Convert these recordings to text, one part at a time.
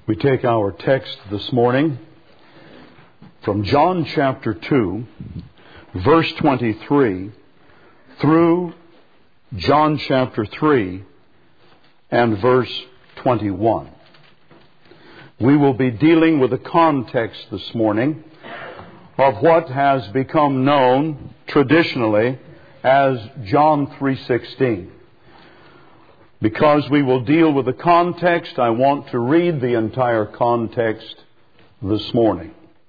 We take our text this morning from John chapter 2, verse 23, through John chapter 3 and verse 21. We will be dealing with the context this morning of what has become known traditionally as John 3:16. Because we will deal with the context, I want to read the entire context this morning.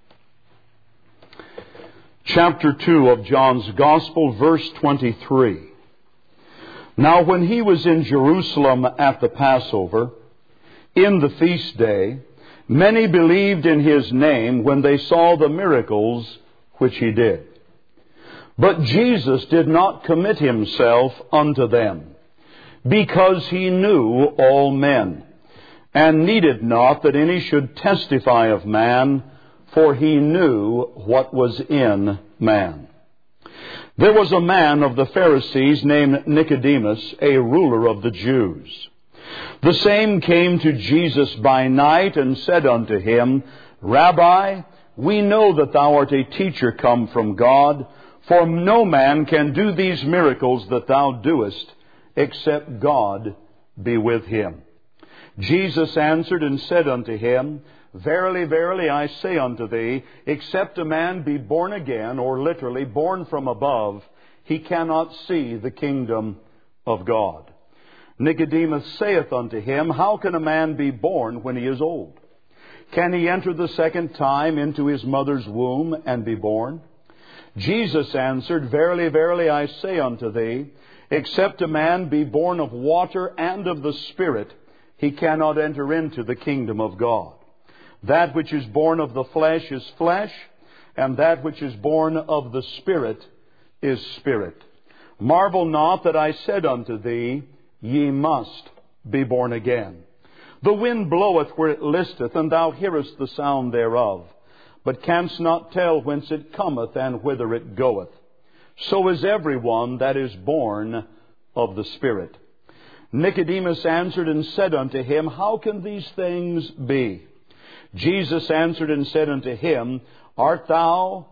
Chapter 2 of John's Gospel, verse 23. Now when he was in Jerusalem at the Passover, in the feast day, many believed in his name when they saw the miracles which he did. But Jesus did not commit himself unto them, because he knew all men, and needed not that any should testify of man, for he knew what was in man. There was a man of the Pharisees named Nicodemus, a ruler of the Jews. The same came to Jesus by night and said unto him, Rabbi, we know that thou art a teacher come from God, for no man can do these miracles that thou doest, except God be with him. Jesus answered and said unto him, Verily, verily, I say unto thee, except a man be born again, or literally born from above, he cannot see the kingdom of God. Nicodemus saith unto him, How can a man be born when he is old? Can he enter the second time into his mother's womb and be born? Jesus answered, Verily, verily, I say unto thee, except a man be born of water and of the Spirit, he cannot enter into the kingdom of God. That which is born of the flesh is flesh, and that which is born of the Spirit is spirit. Marvel not that I said unto thee, Ye must be born again. The wind bloweth where it listeth, and thou hearest the sound thereof, but canst not tell whence it cometh and whither it goeth. So is everyone that is born of the Spirit. Nicodemus answered and said unto him, How can these things be? Jesus answered and said unto him, Art thou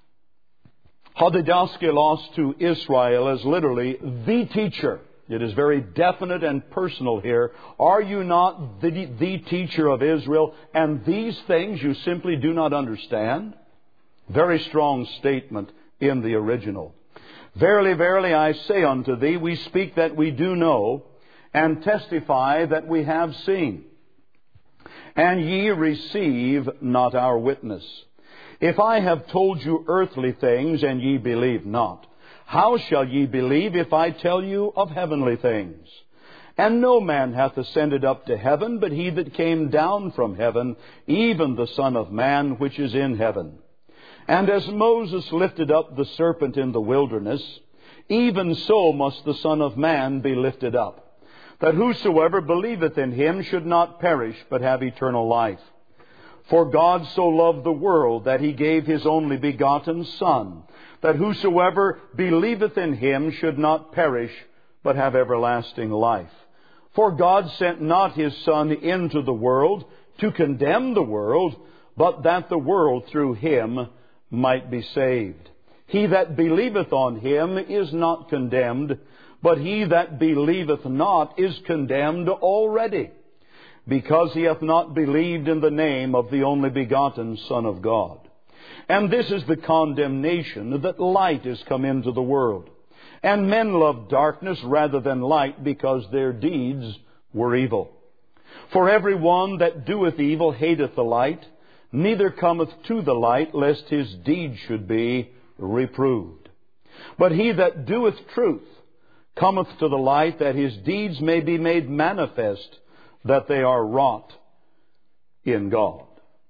hodidaskalos to Israel, as literally the teacher? It is very definite and personal here. Are you not the teacher of Israel, and these things you simply do not understand? Very strong statement in the original. Verily, verily, I say unto thee, we speak that we do know, and testify that we have seen, and ye receive not our witness. If I have told you earthly things, and ye believe not, how shall ye believe if I tell you of heavenly things? And no man hath ascended up to heaven, but he that came down from heaven, even the Son of Man which is in heaven. And as Moses lifted up the serpent in the wilderness, even so must the Son of Man be lifted up, that whosoever believeth in him should not perish, but have eternal life. For God so loved the world that he gave his only begotten Son, that whosoever believeth in him should not perish, but have everlasting life. For God sent not his Son into the world to condemn the world, but that the world through him might be saved. He that believeth on him is not condemned, but he that believeth not is condemned already, because he hath not believed in the name of the only begotten Son of God. And this is the condemnation, that light is come into the world, and men love darkness rather than light, because their deeds were evil. For every one that doeth evil hateth the light, neither cometh to the light, lest his deed should be reproved. But he that doeth truth cometh to the light, that his deeds may be made manifest, that they are wrought in God.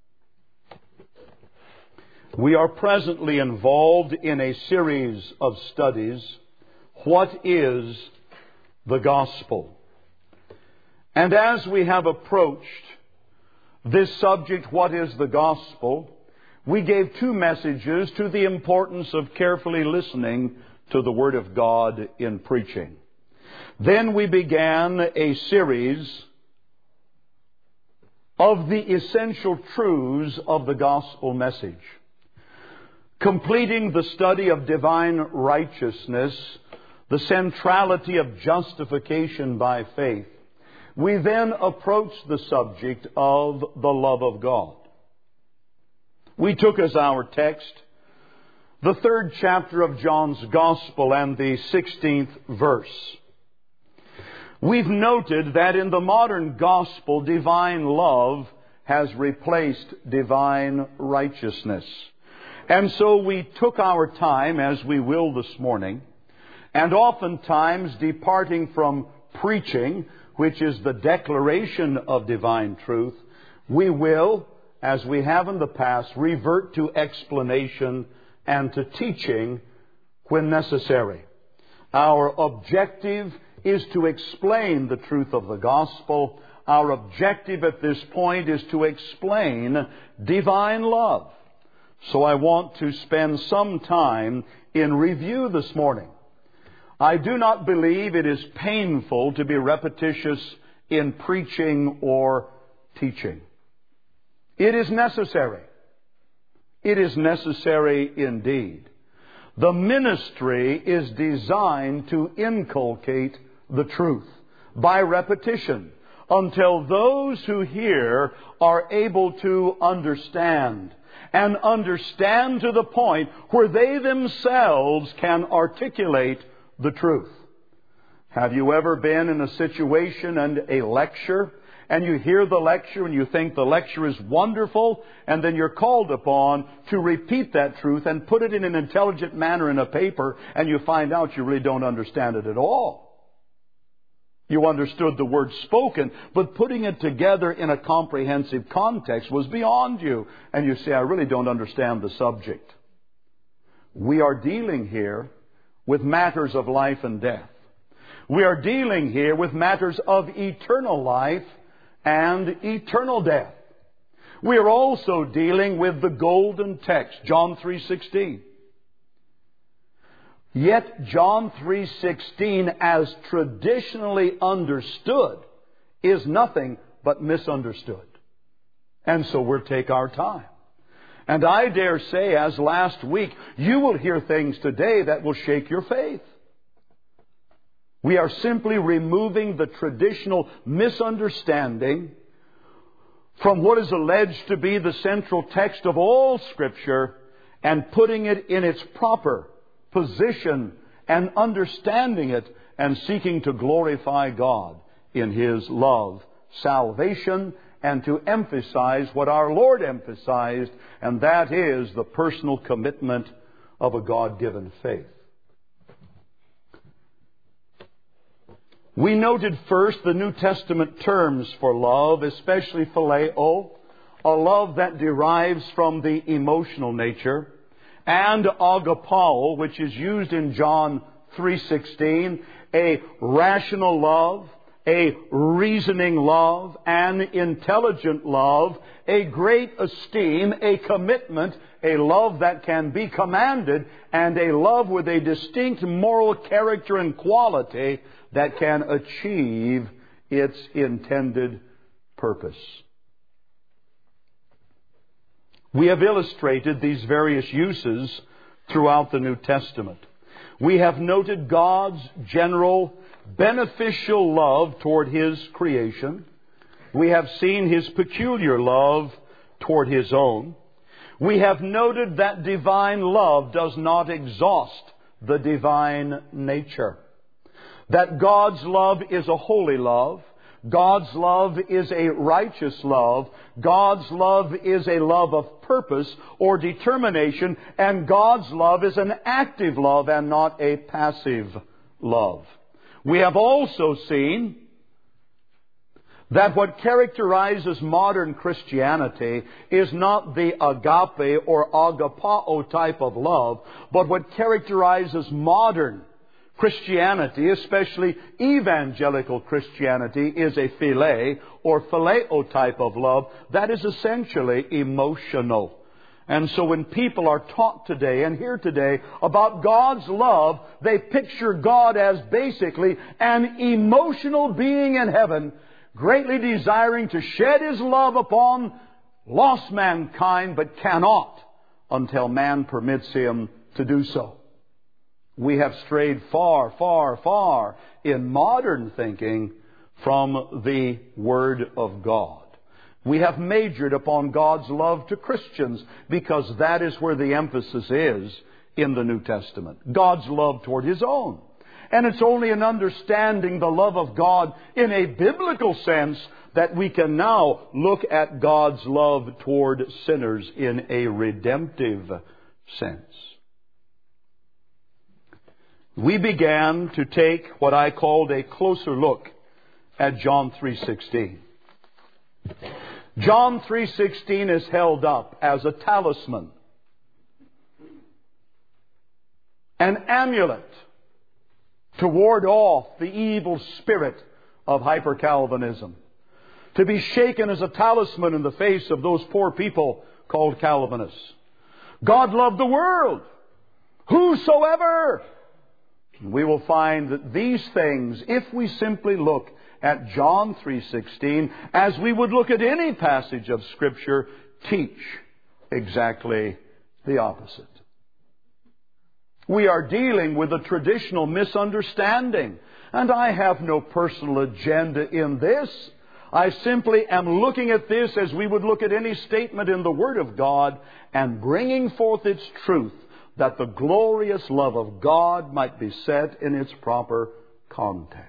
We are presently involved in a series of studies, What is the Gospel? And as we have approached this subject, what is the gospel, we gave two messages to the importance of carefully listening to the Word of God in preaching. Then we began a series of the essential truths of the gospel message. Completing the study of divine righteousness, the centrality of justification by faith, we then approach the subject of the love of God. We took as our text the 3rd chapter of John's Gospel and the 16th verse. We've noted that in the modern gospel, divine love has replaced divine righteousness. And so we took our time, as we will this morning, and oftentimes departing from preaching, which is the declaration of divine truth, we will, as we have in the past, revert to explanation and to teaching when necessary. Our objective is to explain the truth of the gospel. Our objective at this point is to explain divine love. So I want to spend some time in review this morning. I do not believe it is painful to be repetitious in preaching or teaching. It is necessary. It is necessary indeed. The ministry is designed to inculcate the truth by repetition until those who hear are able to understand, and understand to the point where they themselves can articulate the truth. Have you ever been in a situation and a lecture, and you hear the lecture and you think the lecture is wonderful, and then you're called upon to repeat that truth and put it in an intelligent manner in a paper, and you find out you really don't understand it at all? You understood the word spoken, but putting it together in a comprehensive context was beyond you. And you say, I really don't understand the subject. We are dealing here with matters of life and death. We are dealing here with matters of eternal life and eternal death. We are also dealing with the golden text, John 3:16. Yet John 3:16, as traditionally understood, is nothing but misunderstood. And so we'll take our time. And I dare say, as last week, you will hear things today that will shake your faith. We are simply removing the traditional misunderstanding from what is alleged to be the central text of all Scripture and putting it in its proper position and understanding it and seeking to glorify God in His love, salvation, and to emphasize what our Lord emphasized, and that is the personal commitment of a God-given faith. We noted first the New Testament terms for love, especially phileo, a love that derives from the emotional nature, and agapao, which is used in John 3:16, a rational love, a reasoning love, an intelligent love, a great esteem, a commitment, a love that can be commanded, and a love with a distinct moral character and quality that can achieve its intended purpose. We have illustrated these various uses throughout the New Testament. We have noted God's general beneficial love toward His creation. We have seen His peculiar love toward His own. We have noted that divine love does not exhaust the divine nature. That God's love is a holy love. God's love is a righteous love. God's love is a love of purpose or determination. And God's love is an active love and not a passive love. We have also seen that what characterizes modern Christianity is not the agape or agapao type of love, but what characterizes modern Christianity, especially evangelical Christianity, is a philia or phileo type of love that is essentially emotional. And so when people are taught today and hear today about God's love, they picture God as basically an emotional being in heaven greatly desiring to shed His love upon lost mankind, but cannot until man permits Him to do so. We have strayed far, far, far in modern thinking from the Word of God. We have majored upon God's love to Christians because that is where the emphasis is in the New Testament. God's love toward His own. And it's only in understanding the love of God in a biblical sense that we can now look at God's love toward sinners in a redemptive sense. We began to take what I called a closer look at John 3:16. John 3:16 is held up as a talisman, an amulet to ward off the evil spirit of hyper-Calvinism, to be shaken as a talisman in the face of those poor people called Calvinists. God loved the world, whosoever. We will find that these things, if we simply look at John 3:16, as we would look at any passage of Scripture, teach exactly the opposite. We are dealing with a traditional misunderstanding, and I have no personal agenda in this. I simply am looking at this as we would look at any statement in the Word of God and bringing forth its truth, that the glorious love of God might be set in its proper context.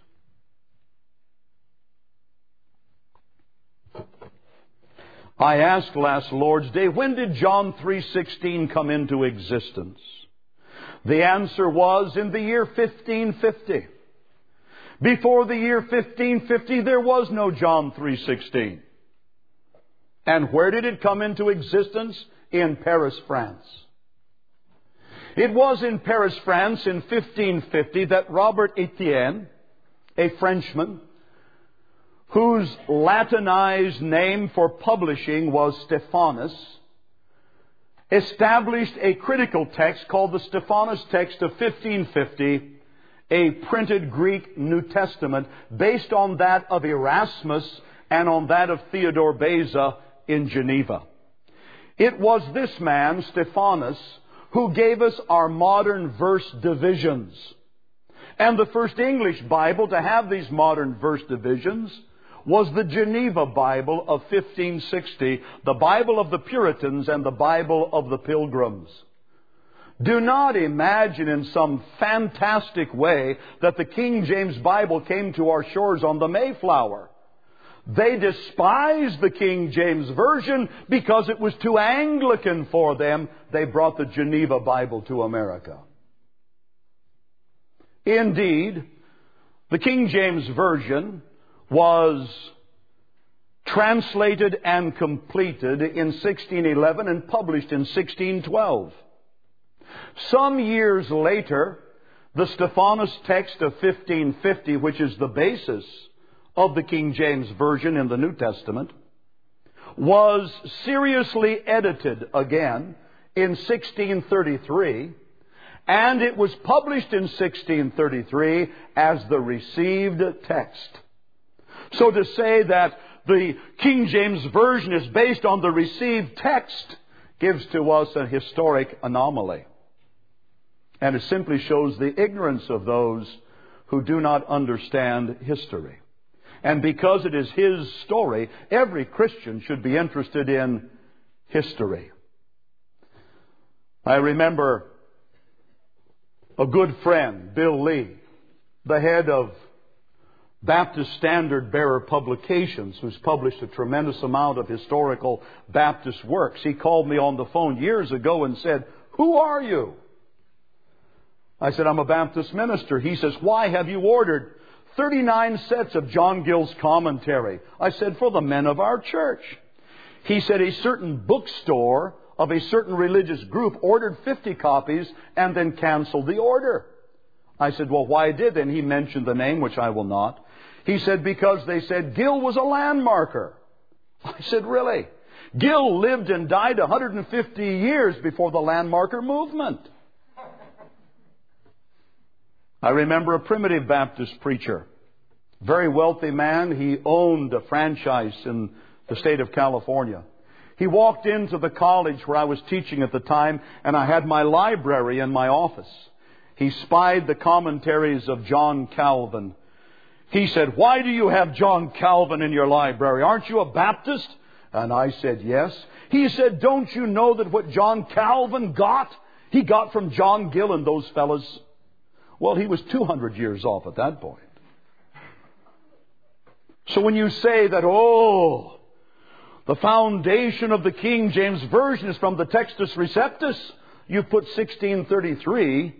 I asked last Lord's Day, when did John 3:16 come into existence? The answer was in the year 1550. Before the year 1550, there was no John 3:16. And where did it come into existence? In Paris, France. It was in Paris, France in 1550 that Robert Etienne, a Frenchman, whose Latinized name for publishing was Stephanus, established a critical text called the Stephanus text of 1550, a printed Greek New Testament based on that of Erasmus and on that of Theodore Beza in Geneva. It was this man, Stephanus, who gave us our modern verse divisions. And the first English Bible to have these modern verse divisions was the Geneva Bible of 1560, the Bible of the Puritans and the Bible of the Pilgrims. Do not imagine in some fantastic way that the King James Bible came to our shores on the Mayflower. They despised the King James Version because it was too Anglican for them. They brought the Geneva Bible to America. Indeed, the King James Version was translated and completed in 1611 and published in 1612. Some years later, the Stephanus text of 1550, which is the basis of the King James Version in the New Testament, was seriously edited again in 1633, and it was published in 1633 as the received text. So to say that the King James Version is based on the received text gives to us a historic anomaly. And it simply shows the ignorance of those who do not understand history. And because it is his story, every Christian should be interested in history. I remember a good friend, Bill Lee, the head of Baptist Standard Bearer Publications, who's published a tremendous amount of historical Baptist works. He called me on the phone years ago and said, "Who are you?" I said, "I'm a Baptist minister." He says, "Why have you ordered 39 sets of John Gill's commentary?" I said, "For the men of our church." He said, "A certain bookstore of a certain religious group ordered 50 copies and then canceled the order." I said, "Well, why did?" And he mentioned the name, which I will not. He said, "Because they said Gill was a landmarker." I said, "Really?" Gill lived and died 150 years before the landmarker movement. I remember a primitive Baptist preacher Very wealthy man. He owned a franchise in the state of California. He walked into the college where I was teaching at the time, and I had my library in my office. He spied the commentaries of John Calvin. He said, "Why do you have John Calvin in your library? Aren't you a Baptist?" And I said, "Yes." He said, "Don't you know that what John Calvin got, he got from John Gill and those fellas?" Well, he was 200 years off at that point. So when you say that, the foundation of the King James Version is from the Textus Receptus, you put 1633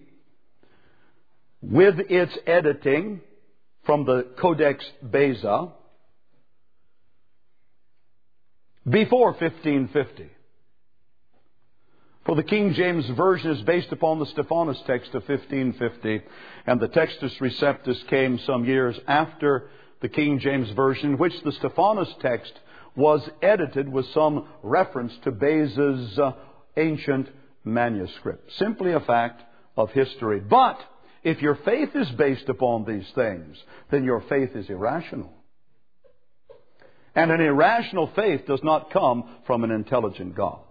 with its editing from the Codex Beza before 1550. For the King James Version is based upon the Stephanus text of 1550, and the Textus Receptus came some years after the King James Version, which the Stephanus text was edited with some reference to Beza's ancient manuscript. Simply a fact of history. But if your faith is based upon these things, then your faith is irrational. And an irrational faith does not come from an intelligent God.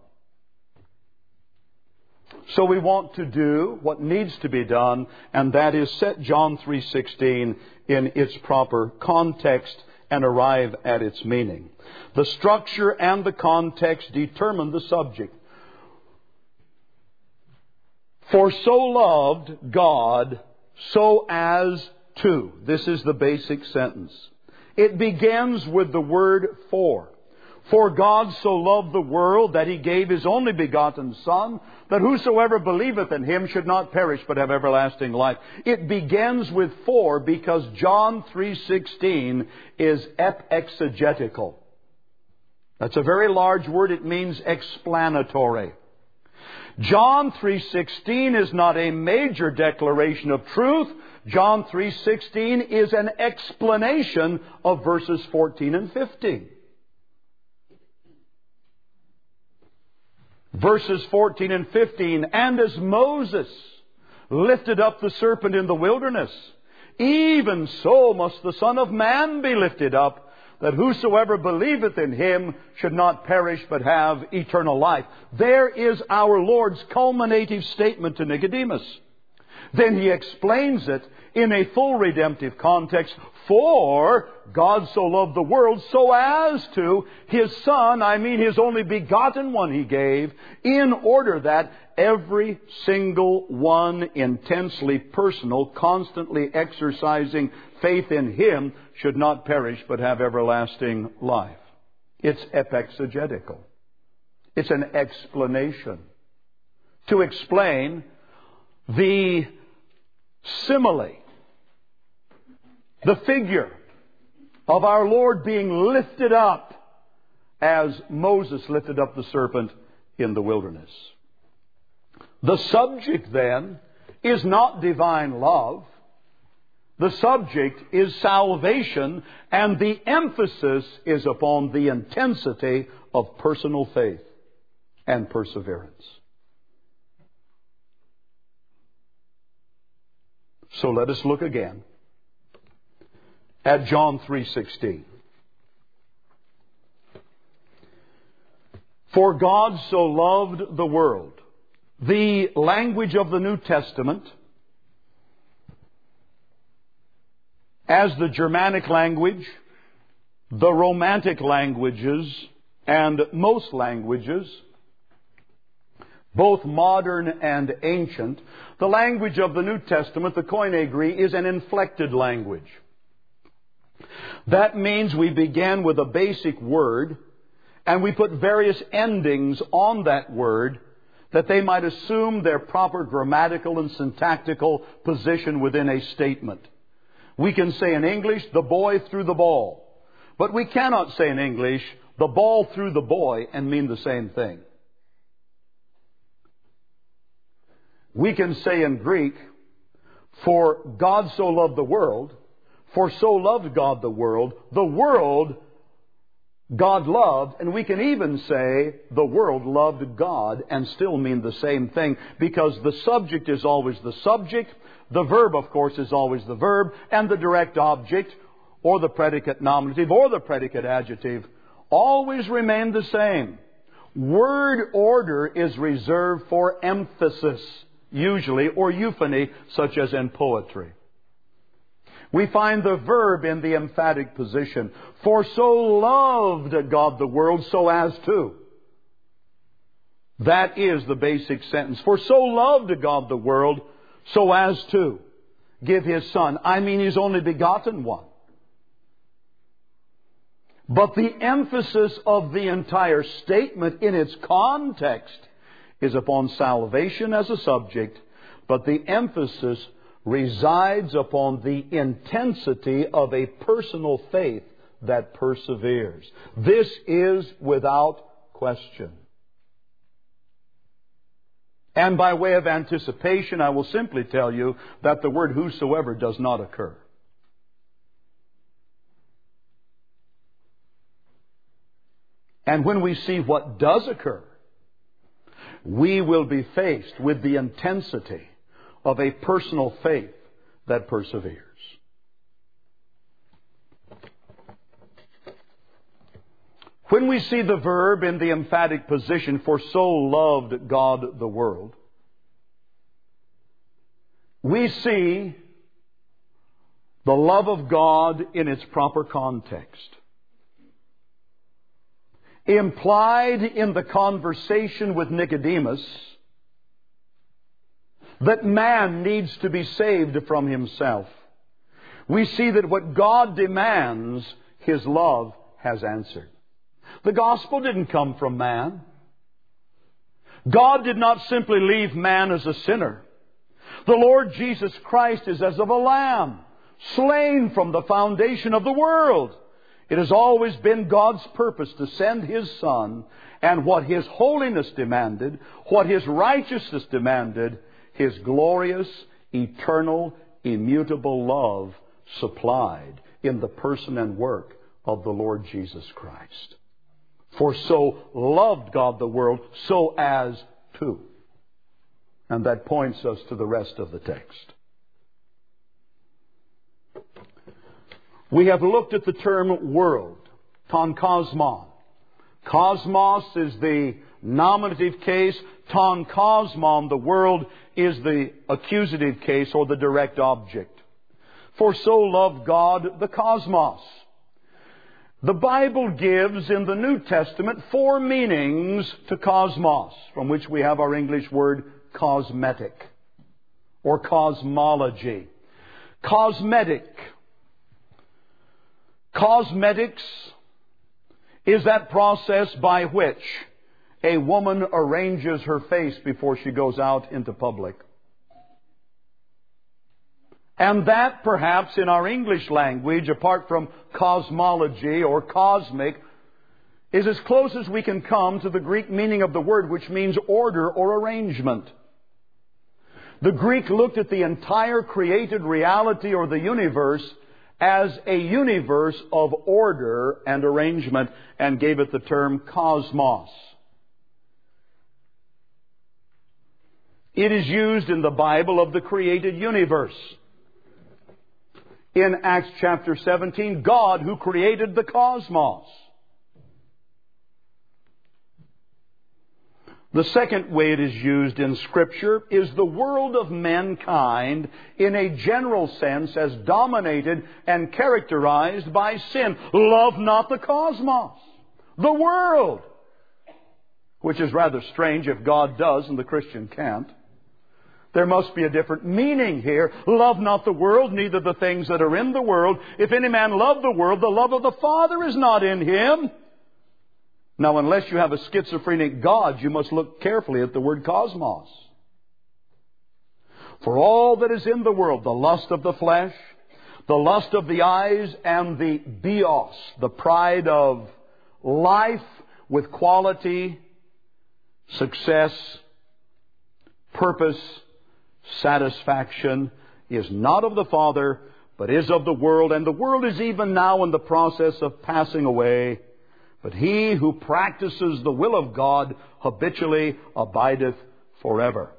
So we want to do what needs to be done, and that is set John 3:16 in its proper context and arrive at its meaning. The structure and the context determine the subject. For so loved God, so as to. This is the basic sentence. It begins with the word for. For God so loved the world that He gave His only begotten Son, that whosoever believeth in Him should not perish but have everlasting life. It begins with for because John 3:16 is exegetical. That's a very large word. It means explanatory. John 3:16 is not a major declaration of truth. John 3:16 is an explanation of verses 14 and 15. Verses 14 and 15, and as Moses lifted up the serpent in the wilderness, even so must the Son of Man be lifted up, that whosoever believeth in Him should not perish but have eternal life. There is our Lord's culminative statement to Nicodemus. Then He explains it in a full redemptive context. For God so loved the world so as to His Son, His only begotten one He gave, in order that every single one intensely personal, constantly exercising faith in Him should not perish but have everlasting life. It's epexegetical. It's an explanation to explain the simile, the figure of our Lord being lifted up as Moses lifted up the serpent in the wilderness. The subject then is not divine love. The subject is salvation, and the emphasis is upon the intensity of personal faith and perseverance. So let us look again at John 3:16. For God so loved the world. The language of the New Testament, as the Germanic language, the Romantic languages, and most languages, both modern and ancient, the language of the New Testament, the Koine Greek, is an inflected language. That means we begin with a basic word, and we put various endings on that word that they might assume their proper grammatical and syntactical position within a statement. We can say in English, the boy threw the ball. But we cannot say in English, the ball threw the boy, and mean the same thing. We can say in Greek, for God so loved the world, for so loved God the world God loved, and we can even say the world loved God and still mean the same thing, because the subject is always the subject, the verb, of course, is always the verb, and the direct object, or the predicate nominative, or the predicate adjective, always remain the same. Word order is reserved for emphasis, usually, or euphony, such as in poetry. We find the verb in the emphatic position. For so loved God the world, so as to. That is the basic sentence. For so loved God the world, so as to give His Son. I mean His only begotten one. But the emphasis of the entire statement in its context is upon salvation as a subject, but the emphasis resides upon the intensity of a personal faith that perseveres. This is without question. And by way of anticipation, I will simply tell you that the word whosoever does not occur. And when we see what does occur, we will be faced with the intensity of a personal faith that perseveres. When we see the verb in the emphatic position, for so loved God the world, we see the love of God in its proper context. Implied in the conversation with Nicodemus, that man needs to be saved from himself. We see that what God demands, His love has answered. The gospel didn't come from man. God did not simply leave man as a sinner. The Lord Jesus Christ is as of a lamb, slain from the foundation of the world. It has always been God's purpose to send His Son, and what His holiness demanded, what His righteousness demanded, His glorious, eternal, immutable love supplied in the person and work of the Lord Jesus Christ. For so loved God the world, so as to. And that points us to the rest of the text. We have looked at the term world, ton kosmon. Cosmos is the nominative case. Ton kosmon, the world, is the accusative case or the direct object. For so loved God the cosmos. The Bible gives in the New Testament 4 meanings to cosmos, from which we have our English word cosmetic or cosmology. Cosmetic. Cosmetics is that process by which a woman arranges her face before she goes out into public. And that, perhaps, in our English language, apart from cosmology or cosmic, is as close as we can come to the Greek meaning of the word, which means order or arrangement. The Greek looked at the entire created reality or the universe as a universe of order and arrangement and gave it the term cosmos. It is used in the Bible of the created universe. In Acts chapter 17, God who created the cosmos. The second way it is used in Scripture is the world of mankind in a general sense as dominated and characterized by sin. Love not the cosmos, the world. Which is rather strange if God does and the Christian can't. There must be a different meaning here. Love not the world, neither the things that are in the world. If any man love the world, the love of the Father is not in him. Now, unless you have a schizophrenic God, you must look carefully at the word cosmos. For all that is in the world, the lust of the flesh, the lust of the eyes, and the bios, the pride of life with quality, success, purpose, satisfaction, is not of the Father, but is of the world. And the world is even now in the process of passing away. But he who practices the will of God habitually abideth forever.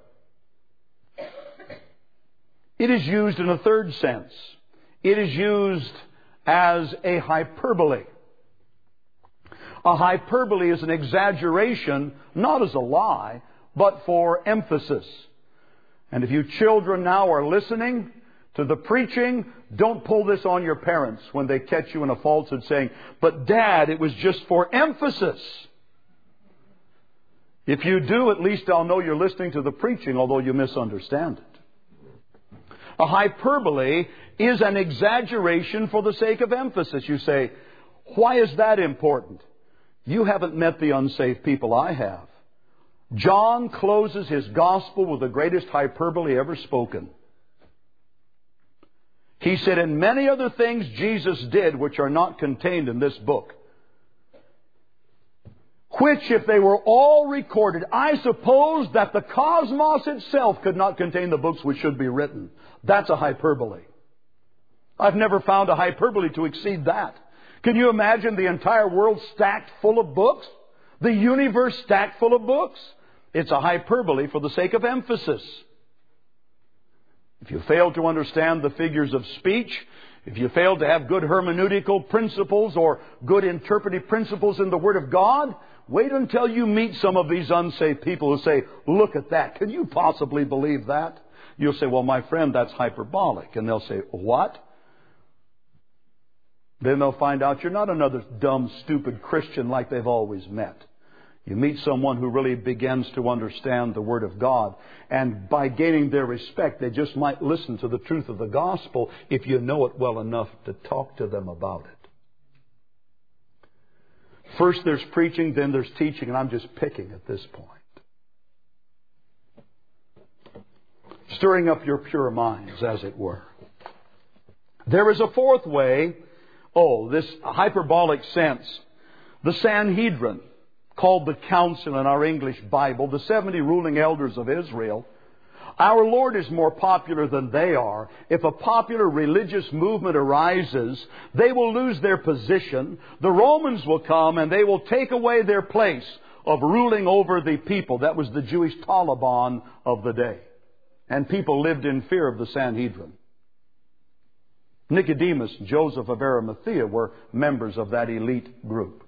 It is used in a third sense. It is used as a hyperbole. A hyperbole is an exaggeration, not as a lie, but for emphasis. And if you children now are listening to the preaching, don't pull this on your parents when they catch you in a falsehood saying, "But Dad, it was just for emphasis." If you do, at least I'll know you're listening to the preaching, although you misunderstand it. A hyperbole is an exaggeration for the sake of emphasis. You say, "Why is that important?" You haven't met the unsaved people I have. John closes his gospel with the greatest hyperbole ever spoken. He said, "And many other things Jesus did which are not contained in this book, which if they were all recorded, I suppose that the cosmos itself could not contain the books which should be written." That's a hyperbole. I've never found a hyperbole to exceed that. Can you imagine the entire world stacked full of books? The universe stacked full of books? It's a hyperbole for the sake of emphasis. If you fail to understand the figures of speech, if you fail to have good hermeneutical principles or good interpretive principles in the Word of God, wait until you meet some of these unsaved people who say, "Look at that. Can you possibly believe that?" You'll say, "Well, my friend, that's hyperbolic." And they'll say, "What?" Then they'll find out you're not another dumb, stupid Christian like they've always met. You meet someone who really begins to understand the Word of God. And by gaining their respect, they just might listen to the truth of the gospel if you know it well enough to talk to them about it. First there's preaching, then there's teaching, and I'm just picking at this point. Stirring up your pure minds, as it were. There is a fourth way. This hyperbolic sense. The Sanhedrin, called the Council in our English Bible, the 70 ruling elders of Israel. Our Lord is more popular than they are. If a popular religious movement arises, they will lose their position. The Romans will come and they will take away their place of ruling over the people. That was the Jewish Taliban of the day. And people lived in fear of the Sanhedrin. Nicodemus and Joseph of Arimathea were members of that elite group.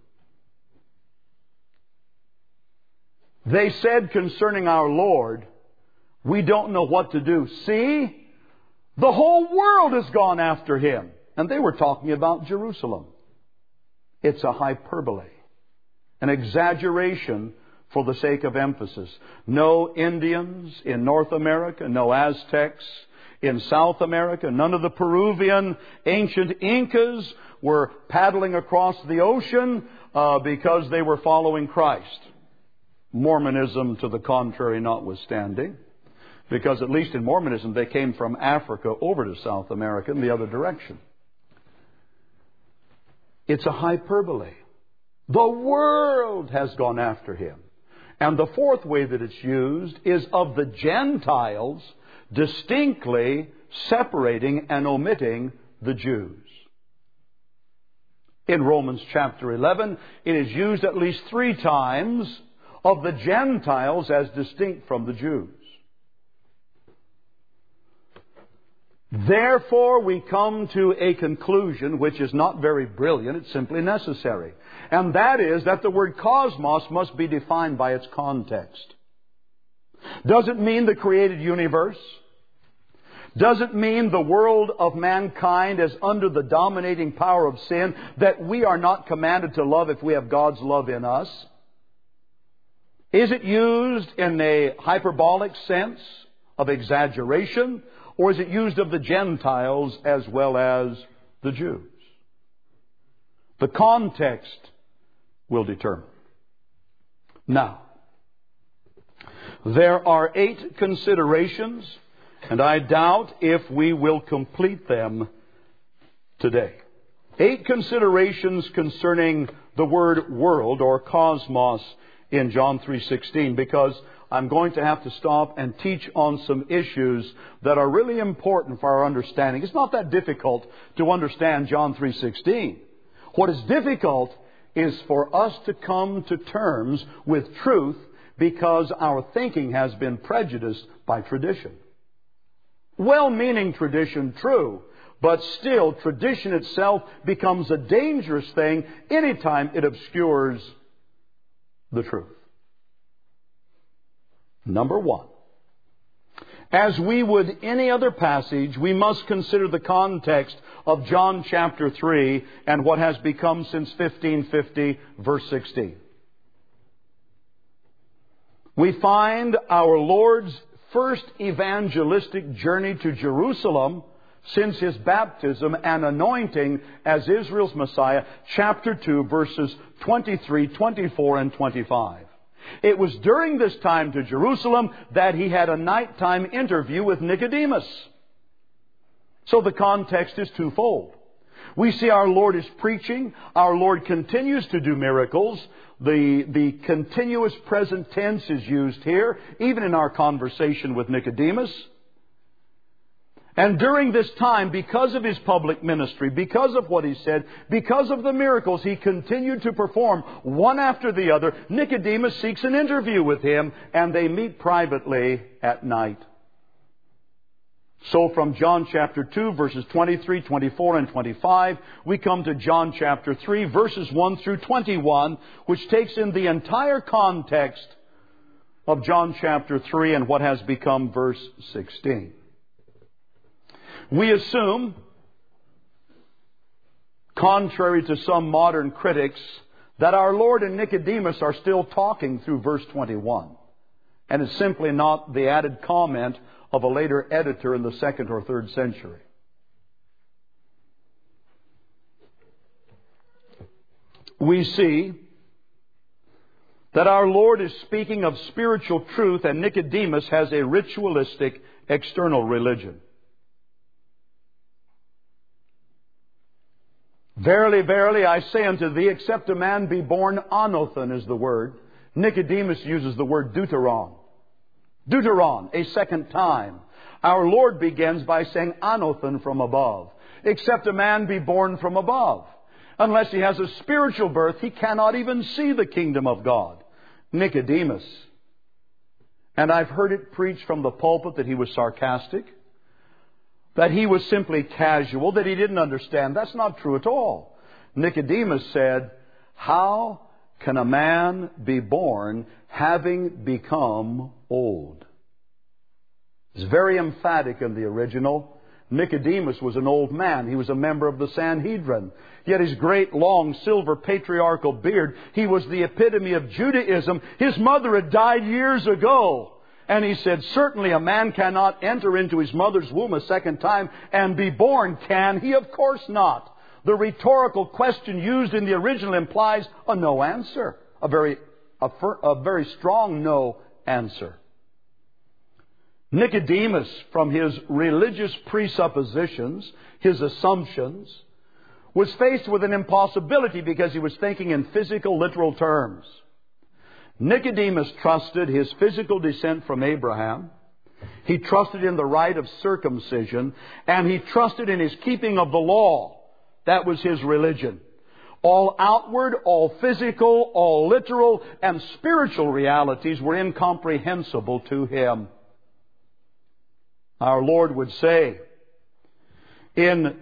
They said concerning our Lord, "We don't know what to do. See, the whole world has gone after Him." And they were talking about Jerusalem. It's a hyperbole, an exaggeration for the sake of emphasis. No Indians in North America, no Aztecs in South America, none of the Peruvian ancient Incas were paddling across the ocean because they were following Christ. Mormonism to the contrary notwithstanding, because at least in Mormonism they came from Africa over to South America in the other direction. It's a hyperbole. The world has gone after Him. And the fourth way that it's used is of the Gentiles, distinctly separating and omitting the Jews. In Romans chapter 11, it is used at least 3 times of the Gentiles as distinct from the Jews. Therefore, we come to a conclusion which is not very brilliant, it's simply necessary. And that is that the word cosmos must be defined by its context. Does it mean the created universe? Does it mean the world of mankind as under the dominating power of sin that we are not commanded to love if we have God's love in us? Is it used in a hyperbolic sense of exaggeration, or is it used of the Gentiles as well as the Jews? The context will determine. Now, there are 8 considerations, and I doubt if we will complete them today. 8 considerations concerning the word world or cosmos in John 3:16, because I'm going to have to stop and teach on some issues that are really important for our understanding. It's not that difficult to understand John 3:16. What is difficult is for us to come to terms with truth because our thinking has been prejudiced by tradition. Well-meaning tradition, true, But still, tradition itself becomes a dangerous thing anytime it obscures the truth. Number one, as we would any other passage, we must consider the context of John chapter 3 and what has become since 1550, verse 16. We find our Lord's first evangelistic journey to Jerusalem since His baptism and anointing as Israel's Messiah, chapter 2, verses 23, 24, and 25. It was during this time to Jerusalem that He had a nighttime interview with Nicodemus. So the context is twofold. We see our Lord is preaching. Our Lord continues to do miracles. The continuous present tense is used here, even in our conversation with Nicodemus. And during this time, because of His public ministry, because of what He said, because of the miracles He continued to perform one after the other, Nicodemus seeks an interview with Him, and they meet privately at night. So from John chapter 2, verses 23, 24, and 25, we come to John chapter 3, verses 1 through 21, which takes in the entire context of John chapter 3 and what has become verse 16. We assume, contrary to some modern critics, that our Lord and Nicodemus are still talking through verse 21. And it's simply not the added comment of a later editor in the 2nd or 3rd century. We see that our Lord is speaking of spiritual truth and Nicodemus has a ritualistic external religion. Verily, verily, I say unto thee, except a man be born anothen is the word. Nicodemus uses the word deuteron. Deuteron, a second time. Our Lord begins by saying anothen, from above. Except a man be born from above. Unless he has a spiritual birth, he cannot even see the kingdom of God. Nicodemus. And I've heard it preached from the pulpit that he was sarcastic, that he was simply casual, that he didn't understand. That's not true at all. Nicodemus said, how can a man be born having become old? It's very emphatic in the original. Nicodemus was an old man. He was a member of the Sanhedrin. Yet his great, long, silver patriarchal beard, he was the epitome of Judaism. His mother had died years ago. And he said, certainly a man cannot enter into his mother's womb a second time and be born, can he? Of course not. The rhetorical question used in the original implies a no answer. A very strong no answer. Nicodemus, from his religious presuppositions, his assumptions, was faced with an impossibility because he was thinking in physical, literal terms. Nicodemus trusted his physical descent from Abraham. He trusted in the rite of circumcision. And he trusted in his keeping of the law. That was his religion. All outward, all physical, all literal, and spiritual realities were incomprehensible to him. Our Lord would say in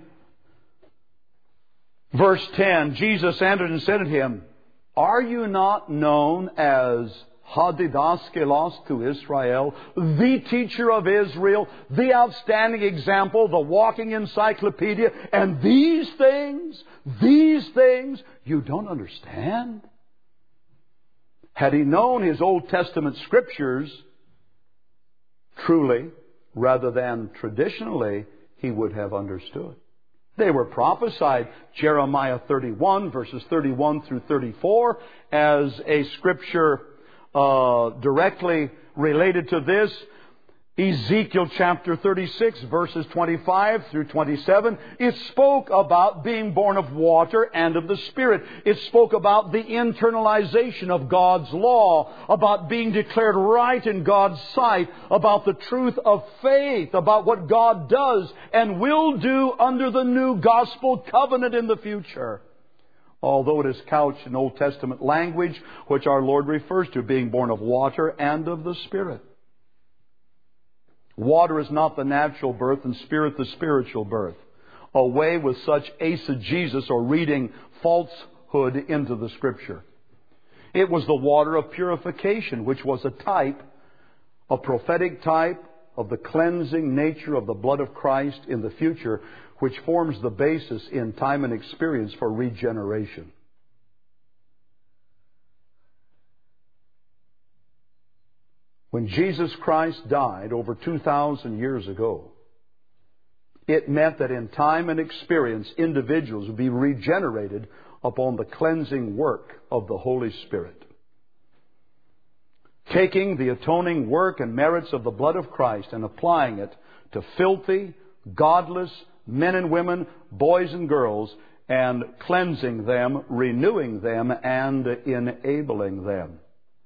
verse 10, Jesus answered and said to him, are you not known as Hadidaskelos to Israel, the teacher of Israel, the outstanding example, the walking encyclopedia, and these things you don't understand? Had he known his Old Testament scriptures truly, rather than traditionally, he would have understood. They were prophesied, Jeremiah 31, verses 31 through 34, as a scripture directly related to this. Ezekiel chapter 36, verses 25 through 27, it spoke about being born of water and of the Spirit. It spoke about the internalization of God's law, about being declared right in God's sight, about the truth of faith, about what God does and will do under the new gospel covenant in the future. Although it is couched in Old Testament language, which our Lord refers to, being born of water and of the Spirit. Water is not the natural birth and Spirit the spiritual birth. away with such eisegesis or reading falsehood into the Scripture. It was the water of purification, which was a type, a prophetic type of the cleansing nature of the blood of Christ in the future, which forms the basis in time and experience for regeneration. When Jesus Christ died over 2,000 years ago, it meant that in time and experience, individuals would be regenerated upon the cleansing work of the Holy Spirit. Taking the atoning work and merits of the blood of Christ and applying it to filthy, godless men and women, boys and girls, and cleansing them, renewing them, and enabling them.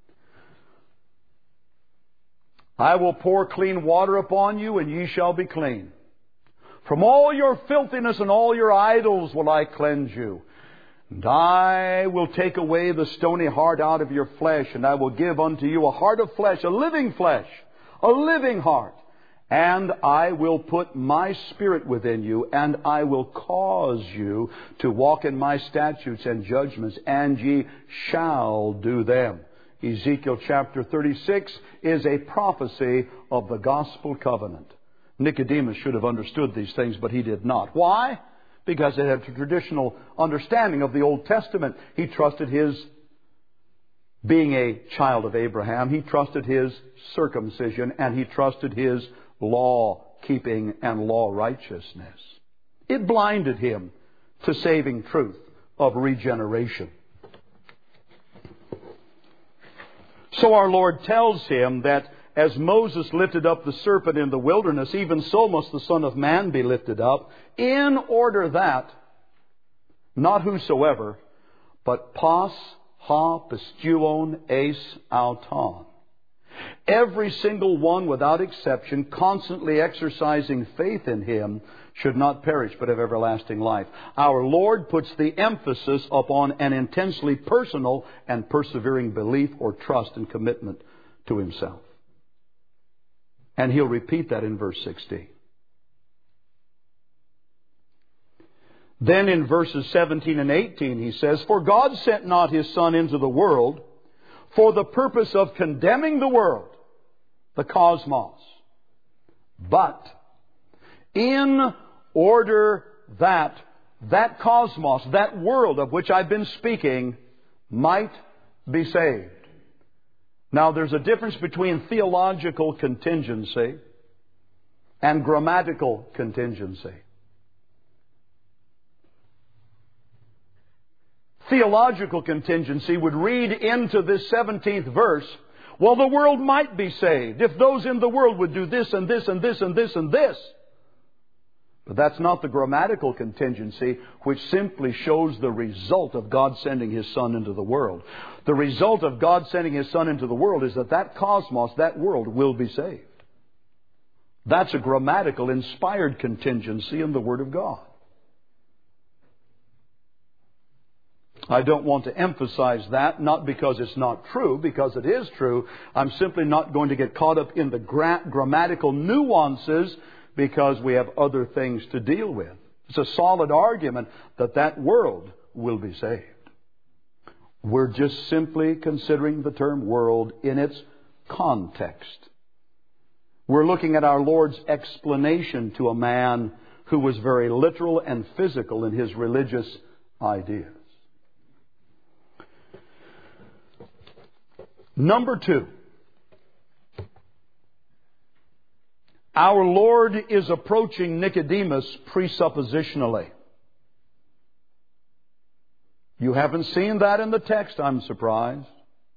I will pour clean water upon you, and ye shall be clean. From all your filthiness and all your idols will I cleanse you. And I will take away the stony heart out of your flesh, and I will give unto you a heart of flesh, a living heart. And I will put my Spirit within you, and I will cause you to walk in my statutes and judgments, and ye shall do them. Ezekiel chapter 36 is a prophecy of the gospel covenant. Nicodemus should have understood these things, but he did not. Why? Because it had a traditional understanding of the Old Testament. He trusted his being a child of Abraham. He trusted his circumcision, and he trusted his law-keeping and law-righteousness. It blinded him to saving truth of regeneration. So our Lord tells him that as Moses lifted up the serpent in the wilderness, even so must the Son of Man be lifted up, in order that, not whosoever, but pos ha pistuon eis auton. Every single one without exception, constantly exercising faith in Him, should not perish but have everlasting life. Our Lord puts the emphasis upon an intensely personal and persevering belief or trust and commitment to Himself. And He'll repeat that in verse 16. Then in verses 17 and 18 He says, For God sent not His Son into the world for the purpose of condemning the world, the cosmos, but in order that that cosmos, that world of which I've been speaking, might be saved. Now, there's a difference between theological contingency and grammatical contingency. Theological contingency would read into this 17th verse, well, the world might be saved if those in the world would do this and this and this and this and this. But that's not the grammatical contingency, which simply shows the result of God sending His Son into the world. The result of God sending His Son into the world is that that cosmos, that world, will be saved. That's a grammatical, inspired contingency in the Word of God. I don't want to emphasize that, not because it's not true, because it is true. I'm simply not going to get caught up in the grammatical nuances because we have other things to deal with. It's a solid argument that that world will be saved. We're just simply considering the term world in its context. We're looking at our Lord's explanation to a man who was very literal and physical in his religious ideas. Number two, our Lord is approaching Nicodemus presuppositionally. You haven't seen that in the text, I'm surprised.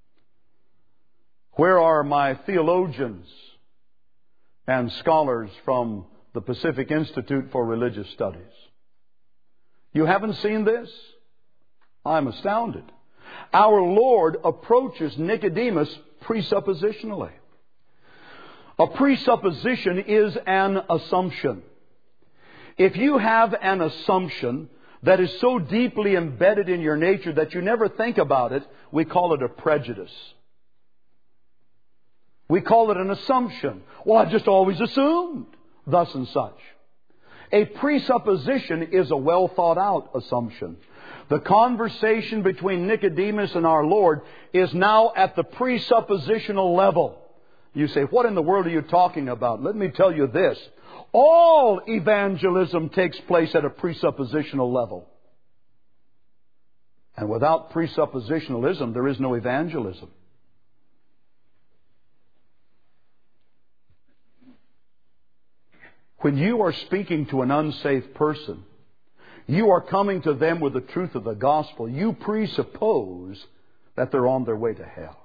Where are my theologians and scholars from the Pacific Institute for Religious Studies? You haven't seen this? I'm astounded. Our Lord approaches Nicodemus presuppositionally. A presupposition is an assumption. If you have an assumption that is so deeply embedded in your nature that you never think about it, we call it a prejudice. We call it an assumption. Well, I just always assumed thus and such. A presupposition is a well thought out assumption. The conversation between Nicodemus and our Lord is now at the presuppositional level. You say, what in the world are you talking about? Let me tell you this. All evangelism takes place at a presuppositional level. And without presuppositionalism, there is no evangelism. When you are speaking to an unsaved person, you are coming to them with the truth of the gospel. You presuppose that they're on their way to hell.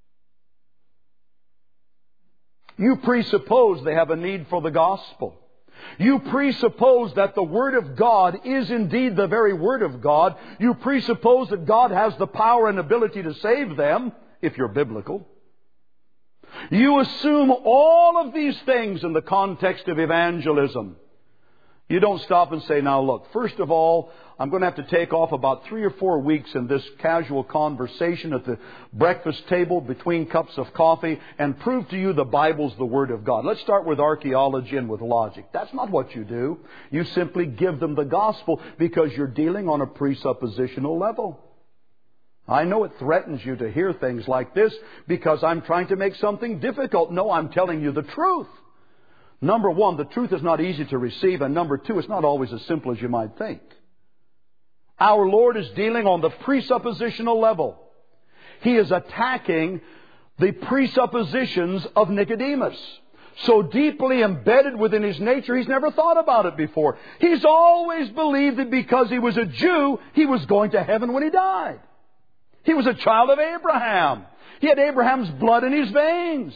You presuppose they have a need for the gospel. You presuppose that the Word of God is indeed the very Word of God. You presuppose that God has the power and ability to save them, if you're biblical. You assume all of these things in the context of evangelism. You don't stop and say, now look, first of all, I'm going to have to take off about 3 or 4 weeks in this casual conversation at the breakfast table between cups of coffee and prove to you the Bible's the Word of God. Let's start with archaeology and with logic. That's not what you do. You simply give them the gospel because you're dealing on a presuppositional level. I know it threatens you to hear things like this because I'm trying to make something difficult. No, I'm telling you the truth. Number one, the truth is not easy to receive. And number two, it's not always as simple as you might think. Our Lord is dealing on the presuppositional level. He is attacking the presuppositions of Nicodemus. So deeply embedded within his nature, he's never thought about it before. He's always believed that because he was a Jew, he was going to heaven when he died. He was a child of Abraham. He had Abraham's blood in his veins.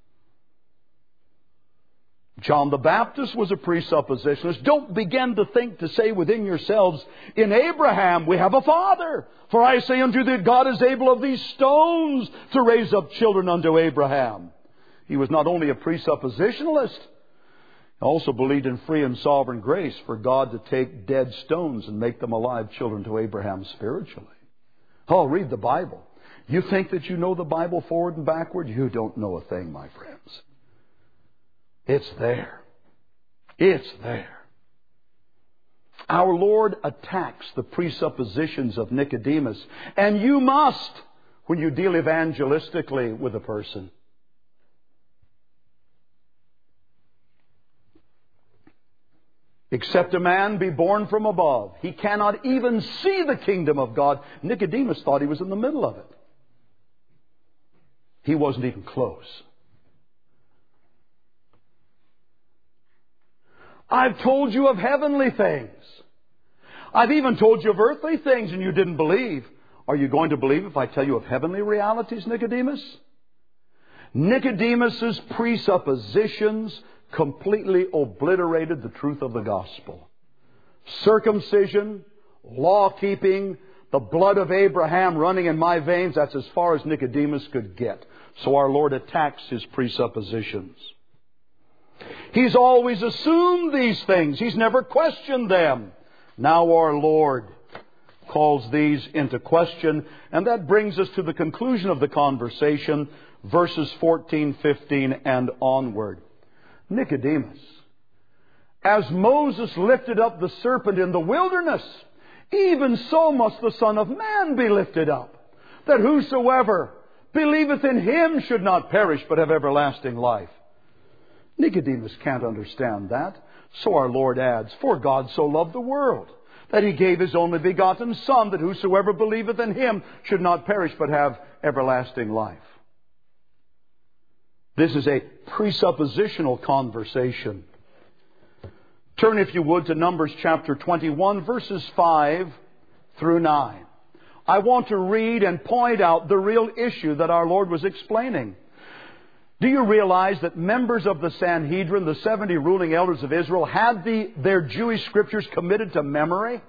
John the Baptist was a presuppositionalist. Don't begin to think to say within yourselves, in Abraham we have a father. For I say unto you that God is able of these stones to raise up children unto Abraham. He was not only a presuppositionalist, he also believed in free and sovereign grace for God to take dead stones and make them alive children to Abraham spiritually. Oh, read the Bible. You think that you know the Bible forward and backward? You don't know a thing, my friends. It's there. It's there. Our Lord attacks the presuppositions of Nicodemus. And you must when you deal evangelistically with a person. Except a man be born from above, he cannot even see the kingdom of God. Nicodemus thought he was in the middle of it. He wasn't even close. I've told you of heavenly things. I've even told you of earthly things and you didn't believe. Are you going to believe if I tell you of heavenly realities, Nicodemus? Nicodemus's presuppositions completely obliterated the truth of the gospel. Circumcision, law-keeping, the blood of Abraham running in my veins, that's as far as Nicodemus could get. So our Lord attacks his presuppositions. He's always assumed these things. He's never questioned them. Now our Lord calls these into question, and that brings us to the conclusion of the conversation, verses 14, 15, and onward. Nicodemus, as Moses lifted up the serpent in the wilderness, even so must the Son of Man be lifted up, that whosoever believeth in Him should not perish but have everlasting life. Nicodemus can't understand that. So our Lord adds, for God so loved the world, that He gave His only begotten Son, that whosoever believeth in Him should not perish but have everlasting life. This is a presuppositional conversation. Turn, if you would, to Numbers chapter 21, verses 5 through 9. I want to read and point out the real issue that our Lord was explaining. Do you realize that members of the Sanhedrin, the 70 ruling elders of Israel, had their Jewish scriptures committed to memory?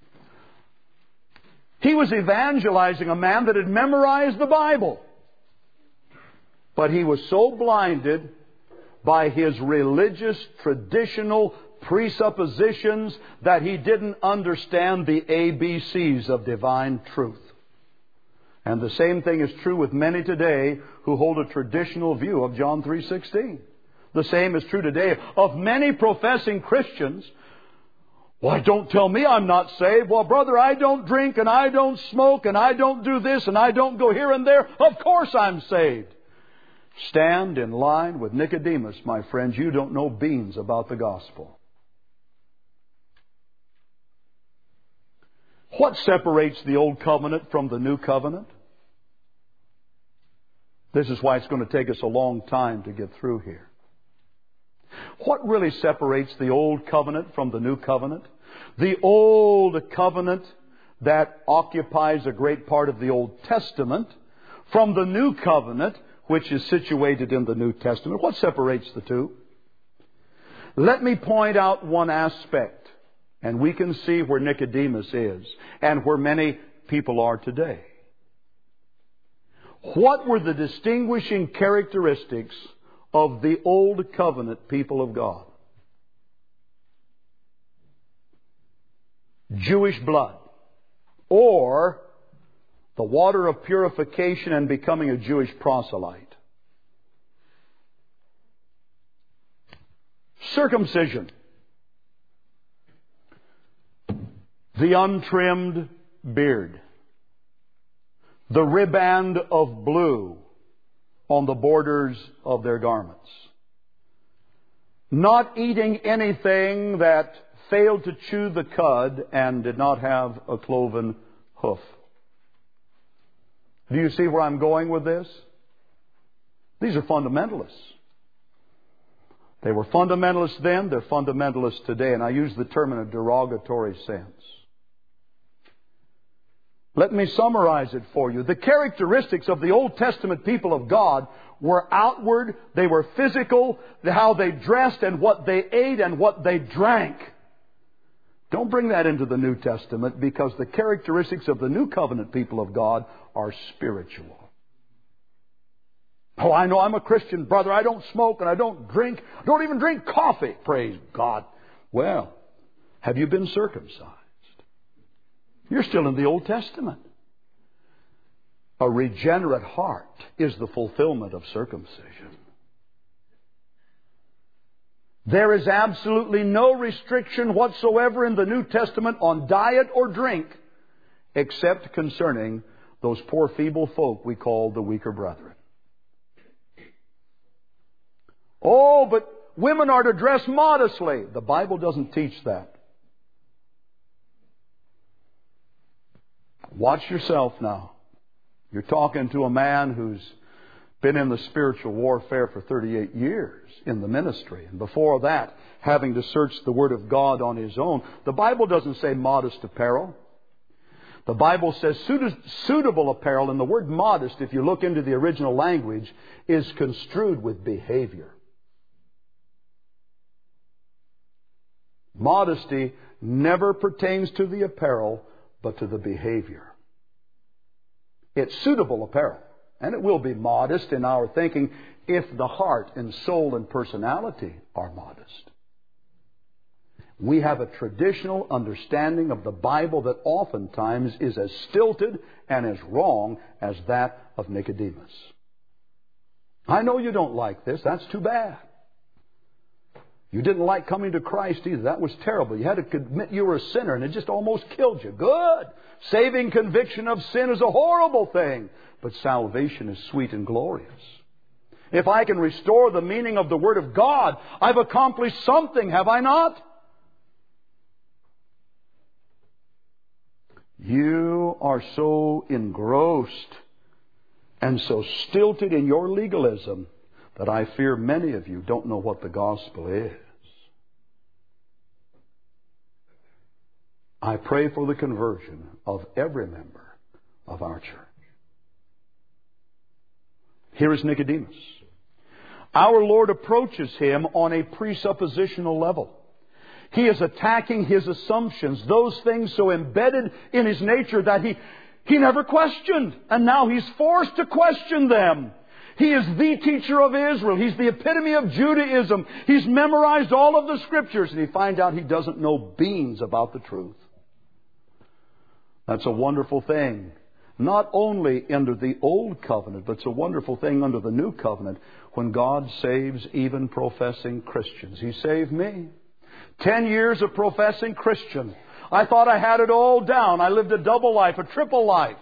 He was evangelizing a man that had memorized the Bible. But he was so blinded by his religious, traditional presuppositions that he didn't understand the ABCs of divine truth. And the same thing is true with many today who hold a traditional view of John 3:16. The same is true today of many professing Christians Why, don't tell me I'm not saved. Well, brother, I don't drink and I don't smoke and I don't do this and I don't go here and there. Of course I'm saved. Stand in line with Nicodemus, my friends. You don't know beans about the gospel. What separates the old covenant from the new covenant? This is why it's going to take us a long time to get through here. What really separates the old covenant from the new covenant? The old covenant that occupies a great part of the Old Testament from the new covenant, which is situated in the New Testament. What separates the two? Let me point out one aspect, and we can see where Nicodemus is and where many people are today. What were the distinguishing characteristics of the Old Covenant people of God? Jewish blood, or the water of purification and becoming a Jewish proselyte. Circumcision, the untrimmed beard, the riband of blue on the borders of their garments, not eating anything that failed to chew the cud and did not have a cloven hoof. Do you see where I'm going with this? These are fundamentalists. They were fundamentalists then, they're fundamentalists today, and I use the term in a derogatory sense. Let me summarize it for you. The characteristics of the Old Testament people of God were outward, they were physical, how they dressed and what they ate and what they drank. Don't bring that into the New Testament, because the characteristics of the New Covenant people of God are spiritual. Oh, I know I'm a Christian, brother. I don't smoke and I don't drink. I don't even drink coffee. Praise God. Well, have you been circumcised? You're still in the Old Testament. A regenerate heart is the fulfillment of circumcision. There is absolutely no restriction whatsoever in the New Testament on diet or drink, except concerning those poor feeble folk we call the weaker brethren. Oh, but women are to dress modestly. The Bible doesn't teach that. Watch yourself now. You're talking to a man who's been in the spiritual warfare for 38 years in the ministry. And before that, having to search the Word of God on his own. The Bible doesn't say modest apparel. The Bible says suitable apparel. And the word modest, if you look into the original language, is construed with behavior. Modesty never pertains to the apparel, but to the behavior. It's suitable apparel. And it will be modest in our thinking if the heart and soul and personality are modest. We have a traditional understanding of the Bible that oftentimes is as stilted and as wrong as that of Nicodemus. I know you don't like this. That's too bad. You didn't like coming to Christ either. That was terrible. You had to admit you were a sinner and it just almost killed you. Good. Saving conviction of sin is a horrible thing. But salvation is sweet and glorious. If I can restore the meaning of the Word of God, I've accomplished something, have I not? You are so engrossed and so stilted in your legalism that I fear many of you don't know what the gospel is. I pray for the conversion of every member of our church. Here is Nicodemus. Our Lord approaches him on a presuppositional level. He is attacking his assumptions, those things so embedded in his nature that he never questioned. And now he's forced to question them. He is the teacher of Israel. He's the epitome of Judaism. He's memorized all of the Scriptures, and he finds out he doesn't know beans about the truth. That's a wonderful thing. Not only under the Old Covenant, but it's a wonderful thing under the New Covenant when God saves even professing Christians. He saved me. 10 years of professing Christian. I thought I had it all down. I lived a double life, a triple life.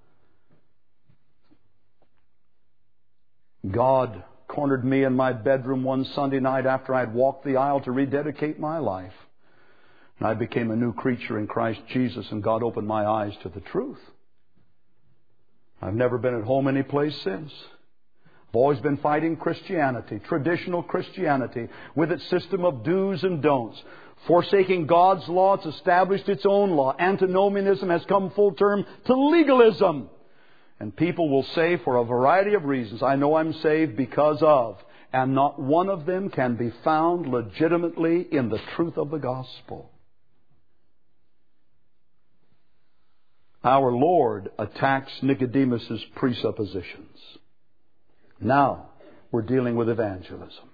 God cornered me in my bedroom one Sunday night after I had walked the aisle to rededicate my life. And I became a new creature in Christ Jesus, and God opened my eyes to the truth. I've never been at home any place since. I've always been fighting Christianity, traditional Christianity, with its system of do's and don'ts. Forsaking God's law, it's established its own law. Antinomianism has come full term to legalism. And people will say for a variety of reasons, I know I'm saved because of, and not one of them can be found legitimately in the truth of the gospel. Our Lord attacks Nicodemus's presuppositions. Now we're dealing with evangelism.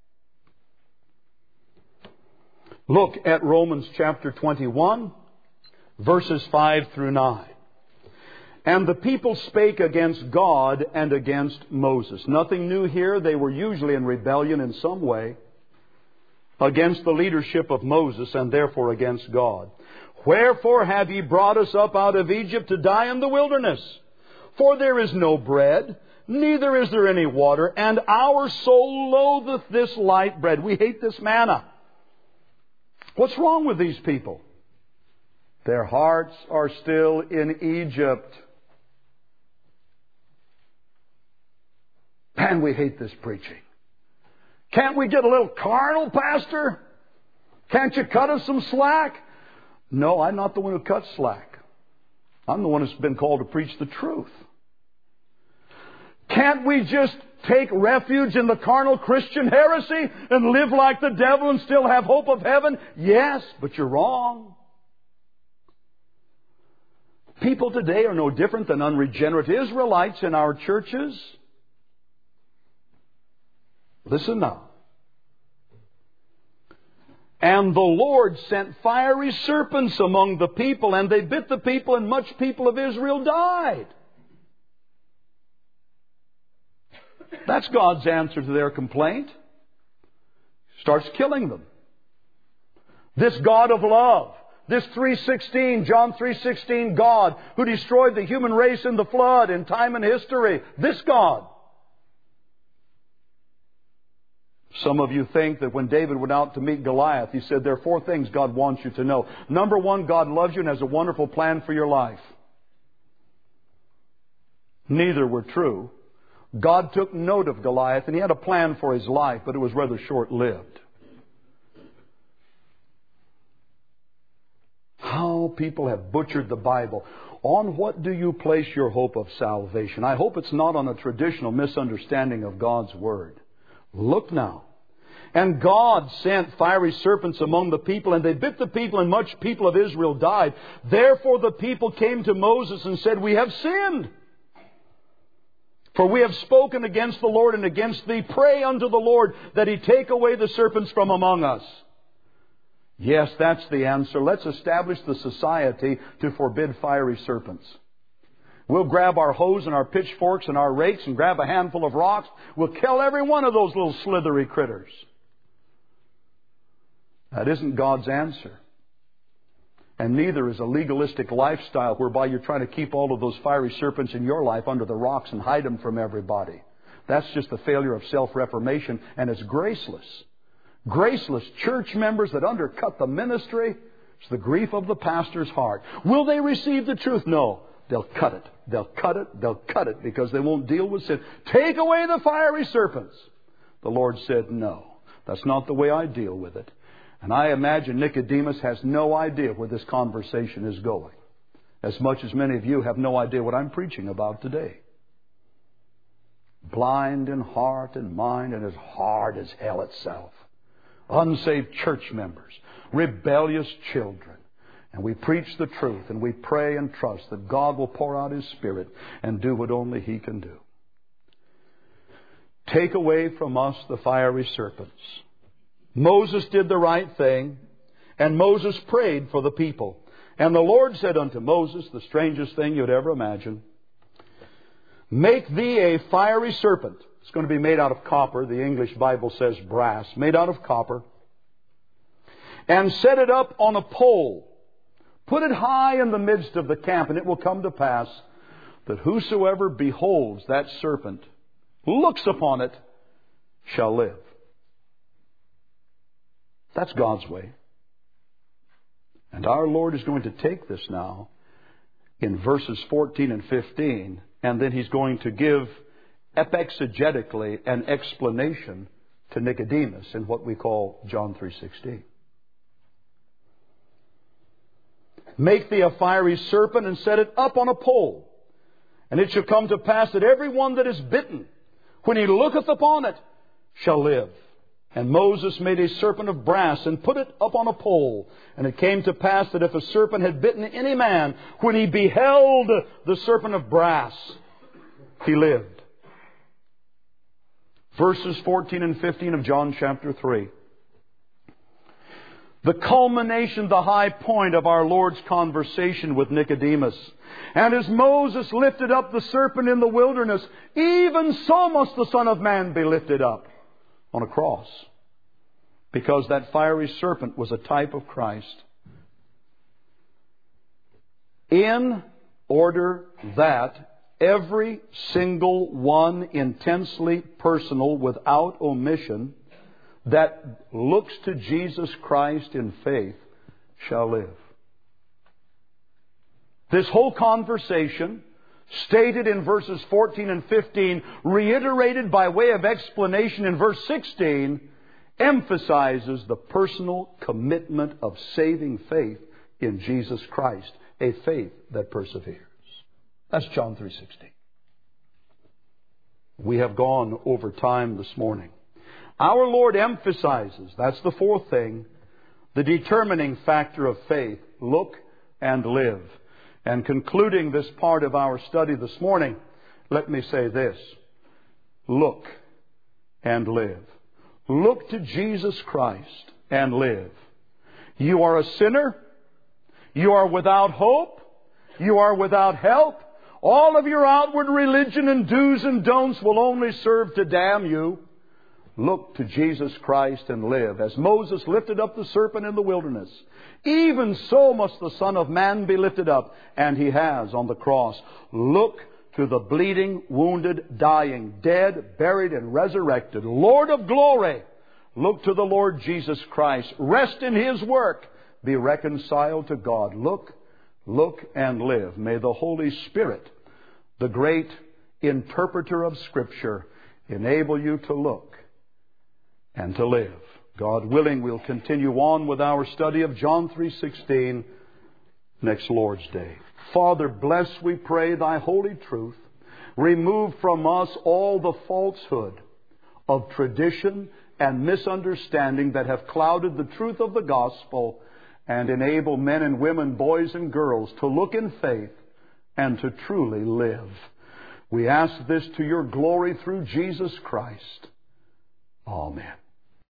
Look at Romans chapter 21, verses 5 through 9. And the people spake against God and against Moses. Nothing new here. They were usually in rebellion in some way against the leadership of Moses and therefore against God. Wherefore have ye brought us up out of Egypt to die in the wilderness? For there is no bread, neither is there any water, and our soul loatheth this light bread. We hate this manna. What's wrong with these people? Their hearts are still in Egypt. And we hate this preaching. Can't we get a little carnal, Pastor? Can't you cut us some slack? No, I'm not the one who cuts slack. I'm the one who's been called to preach the truth. Can't we just take refuge in the carnal Christian heresy and live like the devil and still have hope of heaven? Yes, but you're wrong. People today are no different than unregenerate Israelites in our churches. Listen now. And the Lord sent fiery serpents among the people, and they bit the people, and much people of Israel died. That's God's answer to their complaint. Starts killing them. This God of love, this 3:16, John 3:16 God who destroyed the human race in the flood in time and history, this God. Some of you think that when David went out to meet Goliath, he said there are 4 things God wants you to know. Number 1, God loves you and has a wonderful plan for your life. Neither were true. God took note of Goliath and He had a plan for his life, but it was rather short-lived. How people have butchered the Bible. On what do you place your hope of salvation? I hope it's not on a traditional misunderstanding of God's Word. Look now. And God sent fiery serpents among the people, and they bit the people, and much people of Israel died. Therefore the people came to Moses and said, We have sinned. For we have spoken against the Lord and against thee. Pray unto the Lord that He take away the serpents from among us. Yes, that's the answer. Let's establish the society to forbid fiery serpents. We'll grab our hose and our pitchforks and our rakes and grab a handful of rocks. We'll kill every one of those little slithery critters. That isn't God's answer. And neither is a legalistic lifestyle whereby you're trying to keep all of those fiery serpents in your life under the rocks and hide them from everybody. That's just the failure of self-reformation, and it's graceless. Graceless church members that undercut the ministry. It's the grief of the pastor's heart. Will they receive the truth? No. They'll cut it. They'll cut it. They'll cut it because they won't deal with sin. Take away the fiery serpents. The Lord said, no. That's not the way I deal with it. And I imagine Nicodemus has no idea where this conversation is going. As much as many of you have no idea what I'm preaching about today. Blind in heart and mind and as hard as hell itself. Unsaved church members. Rebellious children. And we preach the truth and we pray and trust that God will pour out His Spirit and do what only He can do. Take away from us the fiery serpents. Moses did the right thing, and Moses prayed for the people. And the Lord said unto Moses, the strangest thing you'd ever imagine, make thee a fiery serpent. It's going to be made out of copper. The English Bible says brass. Made out of copper. and set it up on a pole. Put it high in the midst of the camp, and it will come to pass that whosoever beholds that serpent, looks upon it, shall live. That's God's way. And our Lord is going to take this now in verses 14 and 15, and then He's going to give exegetically an explanation to Nicodemus in what we call John 3:16. Make thee a fiery serpent and set it up on a pole. And it shall come to pass that every one that is bitten, when he looketh upon it, shall live. And Moses made a serpent of brass and put it up on a pole. And it came to pass that if a serpent had bitten any man, when he beheld the serpent of brass, he lived. Verses 14 and 15 of John chapter 3. The culmination, the high point of our Lord's conversation with Nicodemus. And as Moses lifted up the serpent in the wilderness, even so must the Son of Man be lifted up on a cross. Because that fiery serpent was a type of Christ. In order that every single one intensely personal, without omission, that looks to Jesus Christ in faith shall live. This whole conversation, stated in verses 14 and 15, reiterated by way of explanation in verse 16, emphasizes the personal commitment of saving faith in Jesus Christ, a faith that perseveres. That's John 3:16. We have gone over time this morning. Our Lord emphasizes, that's the fourth thing, the determining factor of faith. Look and live. And concluding this part of our study this morning, let me say this. Look and live. Look to Jesus Christ and live. You are a sinner. You are without hope. You are without help. All of your outward religion and do's and don'ts will only serve to damn you. Look to Jesus Christ and live. As Moses lifted up the serpent in the wilderness, even so must the Son of Man be lifted up, and He has on the cross. Look to the bleeding, wounded, dying, dead, buried, and resurrected Lord of glory. Look to the Lord Jesus Christ. Rest in His work. Be reconciled to God. Look and live. May the Holy Spirit, the great interpreter of Scripture, enable you to look and to live. God willing, we'll continue on with our study of John 3:16 next Lord's Day. Father, bless, we pray, Thy holy truth. Remove from us all the falsehood of tradition and misunderstanding that have clouded the truth of the gospel, and enable men and women, boys and girls, to look in faith and to truly live. We ask this to Your glory through Jesus Christ. Amen.